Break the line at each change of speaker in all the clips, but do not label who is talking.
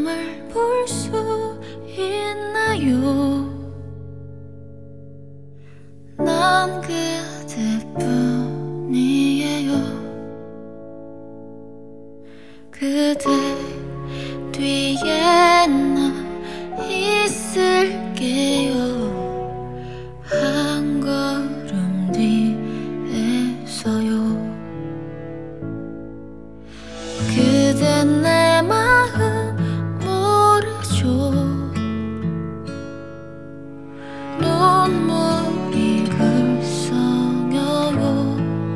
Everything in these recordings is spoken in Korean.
마음을 볼 수 있나요? 난 그대뿐이에요. 그대 뒤에 나 있을게요. 한 걸음 뒤에서요. 그대 내 마음 모르죠. 눈물이 글썽여요.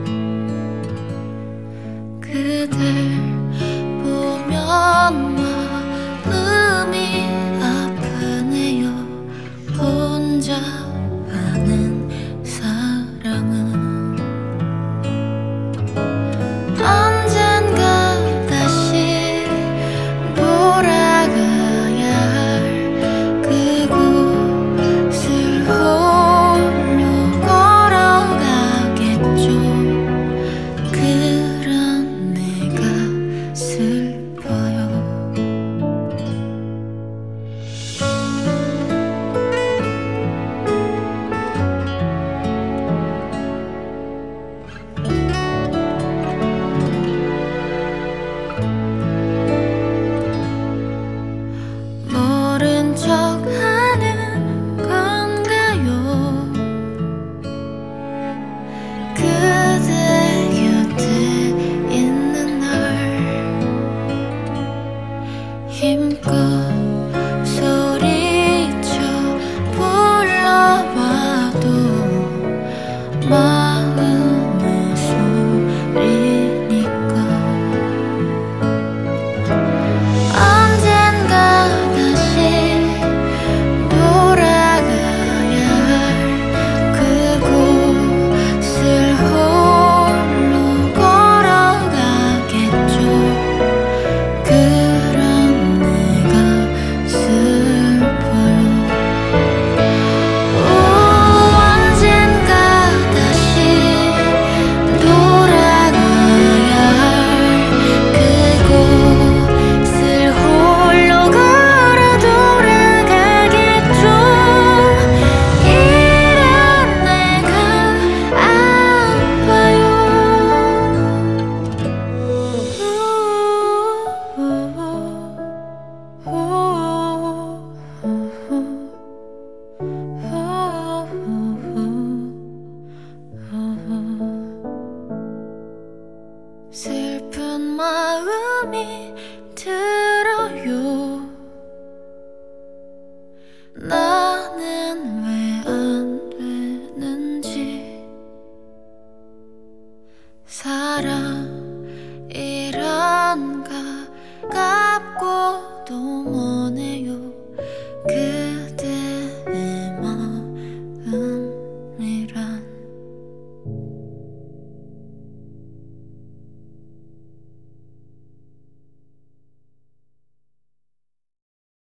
그댈 보면 마음이 아프네요. 혼자 하는 사랑은 언젠가 다시 돌아가야 할 그곳을 홀로 걸어가겠죠. 그런 내가 슬퍼요. 모른 척 하는 건가요? 그대 곁에 있는 날 힘껏 소리쳐 불러봐도 마음의 소리니까 언젠가 다시 돌아가야 할 그곳을 홀로 걸어가겠죠. 그런 내가 슬퍼요. 언젠가 다시 돌아가야 할 그곳을 홀로 걸어 돌아가겠죠. 이런 내가 아파요. 슬픈 마음이 들어요. 나는 왜 안 되는지. 사랑이란 가깝고도